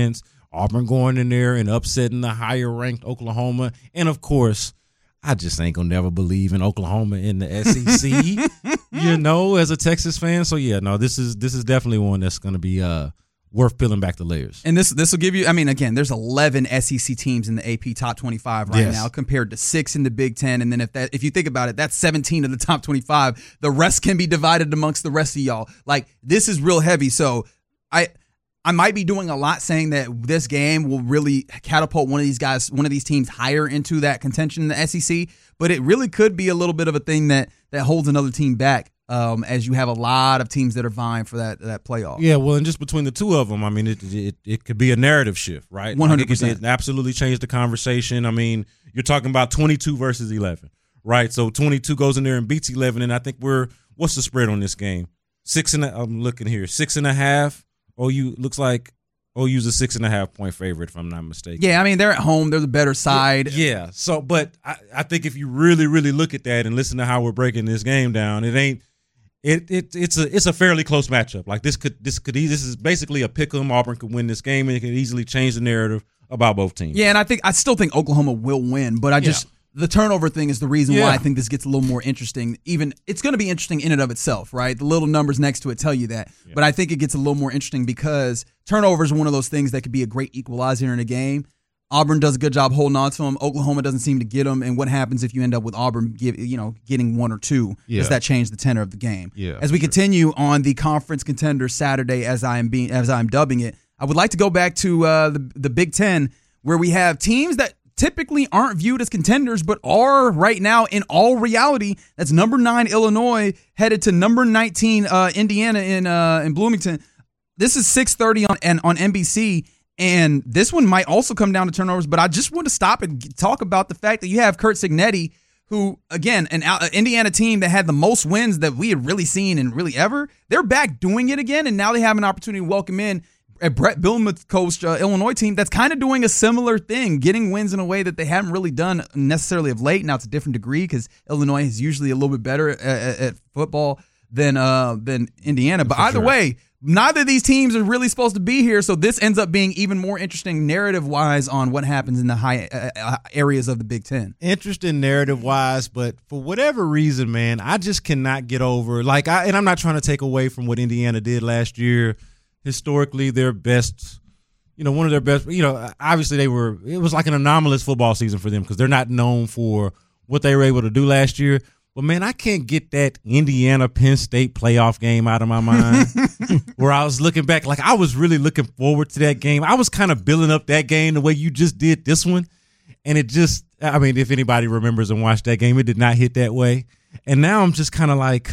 Auburn going in there and upsetting the higher-ranked Oklahoma. And, of course, I just ain't going to never believe in Oklahoma in the S E C, you know, as a Texas fan. So, yeah, no, this is this is definitely one that's going to be uh, worth peeling back the layers. And this this will give you, I mean, again, there's eleven S E C teams in the A P top twenty-five right Yes. now compared to six in the Big Ten. And then if that if you think about it, that's seventeen of the top twenty-five. The rest can be divided amongst the rest of y'all. Like, this is real heavy. So, I... I might be doing a lot saying that this game will really catapult one of these guys, one of these teams higher into that contention in the S E C, but it really could be a little bit of a thing that that holds another team back um, as you have a lot of teams that are vying for that that playoff. Yeah, well, and just between the two of them, I mean, it it, it could be a narrative shift, right? one hundred percent. Like it could absolutely change the conversation. I mean, you're talking about twenty-two versus eleven, right? So twenty-two goes in there and beats eleven, and I think we're, what's the spread on this game? Six and a, I'm looking here, six and a half. O U looks like O U's a six and a half point favorite, if I'm not mistaken. Yeah, I mean, they're at home. They're the better side. Yeah. yeah. So, but I, I think if you really, really look at that and listen to how we're breaking this game down, it ain't. It it it's a it's a fairly close matchup. Like this could this could this is basically a pick 'em. Auburn could win this game, and it could easily change the narrative about both teams. Yeah, and I think I still think Oklahoma will win, but I just. Yeah. The turnover thing is the reason yeah. why I think this gets a little more interesting. Even it's going to be interesting in and of itself, right? The little numbers next to it tell you that. Yeah. But I think it gets a little more interesting because turnovers are one of those things that could be a great equalizer in a game. Auburn does a good job holding on to them. Oklahoma doesn't seem to get them. And what happens if you end up with Auburn, give, you know, getting one or two? Yeah. Does that change the tenor of the game? Yeah, as we sure. continue on the Conference Contender Saturday, as I am being as I'm dubbing it, I would like to go back to uh, the the Big Ten, where we have teams that typically aren't viewed as contenders, but are right now in all reality. That's number nine Illinois headed to number nineteen uh, Indiana in uh, in Bloomington. This is six thirty on and on N B C, and this one might also come down to turnovers. But I just want to stop and talk about the fact that you have Curt Cignetti, who again, an uh, Indiana team that had the most wins that we had really seen and really ever. They're back doing it again, and now they have an opportunity to welcome in a Brett Bielema coached uh, Illinois team that's kind of doing a similar thing, getting wins in a way that they haven't really done necessarily of late. Now it's a different degree because Illinois is usually a little bit better at, at, at football than uh, than Indiana. But For either sure. way, neither of these teams are really supposed to be here, so this ends up being even more interesting narrative-wise on what happens in the high uh, areas of the Big Ten. Interesting narrative-wise, but for whatever reason, man, I just cannot get over. Like, I, and I'm not trying to take away from what Indiana did last year. Historically, their best, you know, one of their best, you know, obviously they were, it was like an anomalous football season for them because they're not known for what they were able to do last year. But, man, I can't get that Indiana-Penn State playoff game out of my mind where I was looking back. Like, I was really looking forward to that game. I was kind of building up that game the way you just did this one. And it just, I mean, if anybody remembers and watched that game, it did not hit that way. And now I'm just kind of like,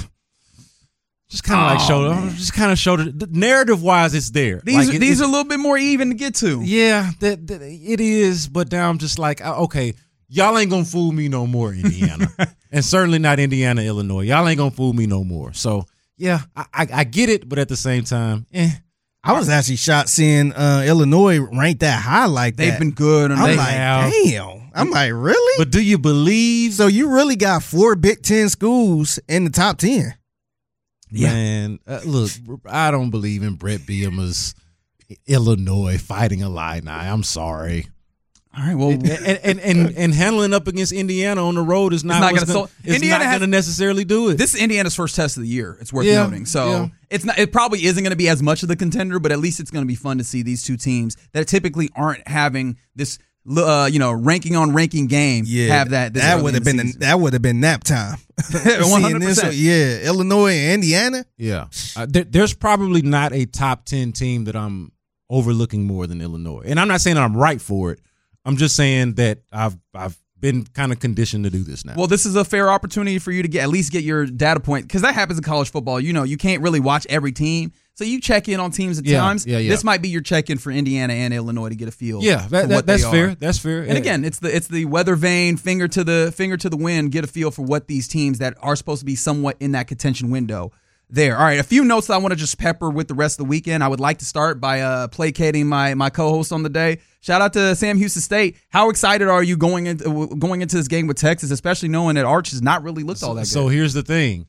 Just kind of oh, like showed, man. just kind of showed it. Narrative wise, it's there. These like are, it, these are a little bit more even to get to. Yeah, that, that it is. But now I'm just like, okay, y'all ain't gonna fool me no more, Indiana, and certainly not Indiana, Illinois. Y'all ain't gonna fool me no more. So yeah, I, I, I get it, but at the same time, eh. I was actually shocked seeing uh, Illinois ranked that high like that. They've been good. I'm they like, have. damn. I'm like, really? But do you believe? So you really got four Big Ten schools in the top ten? Yeah. Man, uh, look, I don't believe in Brett Bielema's Illinois fighting Illini. I'm sorry. All right, well, and and, and, and handling up against Indiana on the road is not, going to Indiana not going to necessarily do it. This is Indiana's first test of the year. It's worth yeah, noting. So yeah. it's not. It probably isn't going to be as much of the contender, but at least it's going to be fun to see these two teams that typically aren't having this. Uh, you know, ranking on ranking game. Yeah, have that. That would have been the, that would have been nap time. One hundred percent. Yeah, Illinois and Indiana. Yeah, uh, there, there's probably not a top ten team that I'm overlooking more than Illinois, and I'm not saying that I'm right for it. I'm just saying that I've I've been kind of conditioned to do this now. Well, this is a fair opportunity for you to get at least get your data point because that happens in college football. You know, you can't really watch every team. So you check in on teams at yeah, times. Yeah, yeah. This might be your check-in for Indiana and Illinois to get a feel. Yeah, that, that, that's fair. That's fair. And again, it's the it's the weather vane, finger to the finger to the wind. Get a feel for what these teams that are supposed to be somewhat in that contention window. There. All right, a few notes that I want to just pepper with the rest of the weekend. I would like to start by uh, placating my my co-host on the day. Shout out to Sam Houston State. How excited are you going into going into this game with Texas, especially knowing that Arch has not really looked so, all that good? So here's the thing.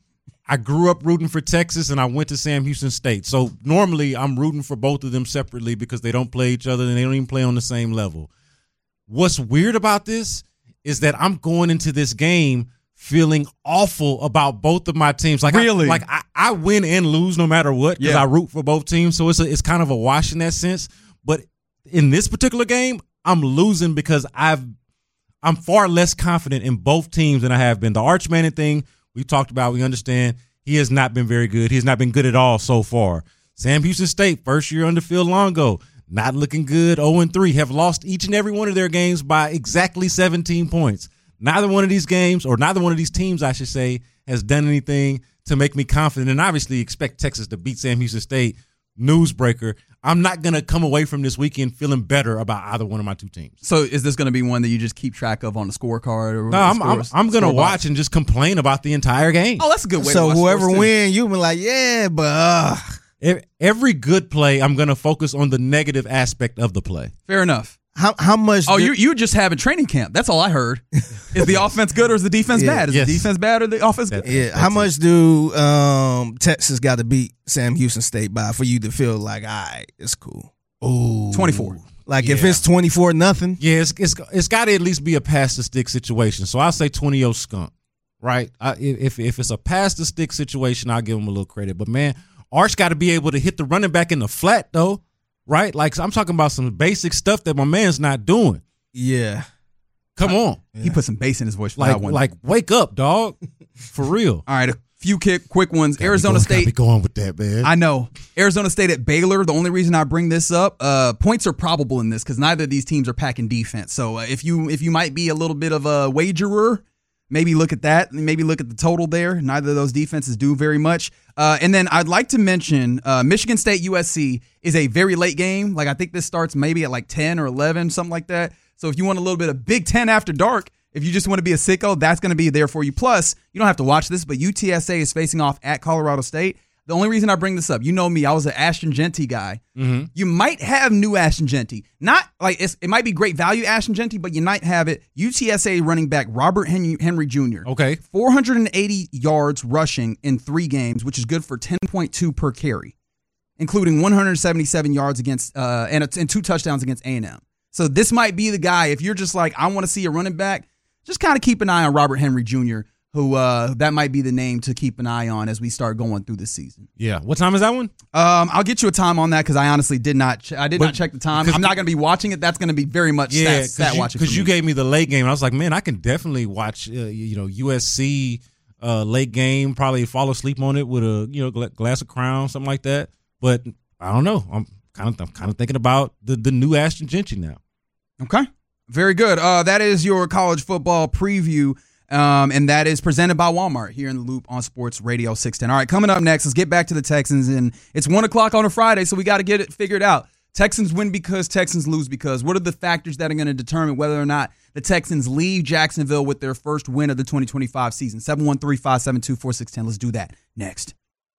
I grew up rooting for Texas, and I went to Sam Houston State. So normally I'm rooting for both of them separately because they don't play each other and they don't even play on the same level. What's weird about this is that I'm going into this game feeling awful about both of my teams. Like, really? I, like I, I win and lose no matter what because yeah. I root for both teams. So it's a, it's kind of a wash in that sense. But in this particular game, I'm losing because I've I'm far less confident in both teams than I have been. The Arch Manning thing we talked about, we understand he has not been very good. He has not been good at all so far. Sam Houston State, first year under Phil Longo, not looking good, oh and three, have lost each and every one of their games by exactly seventeen points. Neither one of these games, or neither one of these teams, I should say, has done anything to make me confident. And obviously expect Texas to beat Sam Houston State. Newsbreaker. I'm not going to come away from this weekend feeling better about either one of my two teams. So is this going to be one that you just keep track of on the scorecard? Or no, I'm, I'm, I'm going to watch and just complain about the entire game. Oh, that's a good way so to watch. So whoever wins, you'll be like, yeah, but uh. Every good play, I'm going to focus on the negative aspect of the play. Fair enough. How how much? Oh, you you just have a training camp. That's all I heard. Is the offense good or is the defense yeah, bad? Is yes. the defense bad or the offense good? Yeah. How much do um, Texas got to beat Sam Houston State by for you to feel like, all right, it's cool? Ooh, twenty-four. Like yeah. if it's twenty-four nothing. Yeah, it's it's, it's got to at least be a pass the stick situation. So I'll say twenty oh skunk. Right? I, if if it's a pass the stick situation, I'll give them a little credit. But man, Arch got to be able to hit the running back in the flat though. Right? Like I'm talking about some basic stuff that my man's not doing. Yeah. Come on. Yeah. He put some bass in his voice for like, that one. Like, wake up, dog. For real. All right, a few quick, quick ones. Gotta Arizona be going, State. Gotta be going with that, man. I know. Arizona State at Baylor. The only reason I bring this up, uh, points are probable in this because neither of these teams are packing defense. So uh, if you if you might be a little bit of a wagerer, maybe look at that. Maybe look at the total there. Neither of those defenses do very much. Uh, and then I'd like to mention uh, Michigan State U S C is a very late game. Like I think this starts maybe at like ten or eleven, something like that. So if you want a little bit of Big Ten after dark, if you just want to be a sicko, that's going to be there for you. Plus, you don't have to watch this, but U T S A is facing off at Colorado State. The only reason I bring this up, you know me, I was an Ashton Genty guy. Mm-hmm. You might have new Ashton Genty. Not like it's, it might be great value Ashton Genty, but you might have it. U T S A running back Robert Henry, Henry Junior Okay. four hundred eighty yards rushing in three games, which is good for ten point two per carry, including one hundred seventy-seven yards against uh, and, and two touchdowns against A and M. So this might be the guy. If you're just like, I want to see a running back, just kind of keep an eye on Robert Henry Junior, who uh, that might be the name to keep an eye on as we start going through this season. Yeah. What time is that one? Um, I'll get you a time on that because I honestly did not. Ch- I did but, not check the time. I'm not going to be watching it. That's going to be very much yeah, stat, stat you, watching. Because you me. gave me the late game. And I was like, man, I can definitely watch. Uh, you know, U S C uh, late game. Probably fall asleep on it with a you know gla- glass of Crown, something like that. But I don't know. I'm kind of I'm kind of thinking about the the new Ashton Genty now. Okay. Very good. Uh, that is your college football preview, um, and that is presented by Walmart here in the Loop on Sports Radio six ten. All right, coming up next, let's get back to the Texans, and it's one o'clock on a Friday, so we got to get it figured out. Texans win because Texans lose because. What are the factors that are going to determine whether or not the Texans leave Jacksonville with their first win of the twenty twenty-five season? seven one three, five seven two, four six one zero. Let's do that next.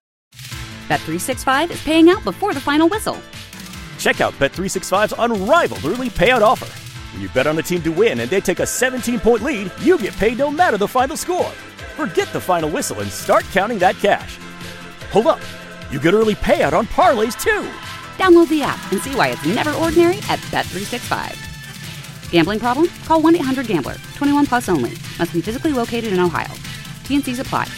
Bet three sixty-five is paying out before the final whistle. Check out Bet three sixty-five's unrivaled early payout offer. When you bet on a team to win and they take a seventeen-point lead, you get paid no matter the final score. Forget the final whistle and start counting that cash. Hold up. You get early payout on parlays, too. Download the app and see why it's never ordinary at Bet three sixty-five. Gambling problem? Call one eight hundred gambler. twenty-one plus only. Must be physically located in Ohio. T and C's apply.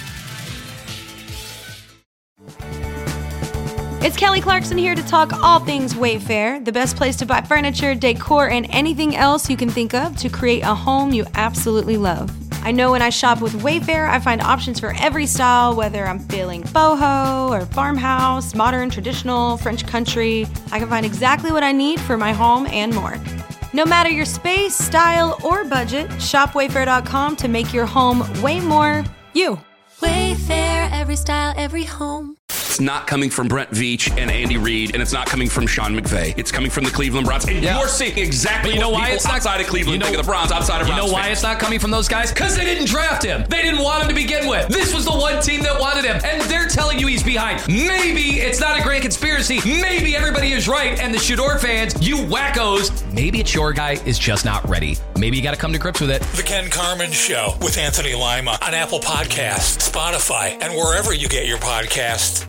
It's Kelly Clarkson here to talk all things Wayfair, the best place to buy furniture, decor, and anything else you can think of to create a home you absolutely love. I know when I shop with Wayfair, I find options for every style, whether I'm feeling boho or farmhouse, modern, traditional, French country. I can find exactly what I need for my home and more. No matter your space, style, or budget, shop wayfair dot com to make your home way more you. Wayfair, every style, every home. It's not coming from Brent Veach and Andy Reid, and it's not coming from Sean McVay. It's coming from the Cleveland Browns. And yeah. you're seeing exactly but you know what why people it's not, outside of Cleveland you know, think of the Browns, outside of You Browns know why fans. it's not coming from those guys? Because they didn't draft him. They didn't want him to begin with. This was the one team that wanted him, and they're telling you he's behind. Maybe it's not a grand conspiracy. Maybe everybody is right, and the Shador fans, you wackos, maybe it's your guy is just not ready. Maybe you got to come to grips with it. The Ken Carman Show with Anthony Lima on Apple Podcasts, Spotify, and wherever you get your podcasts.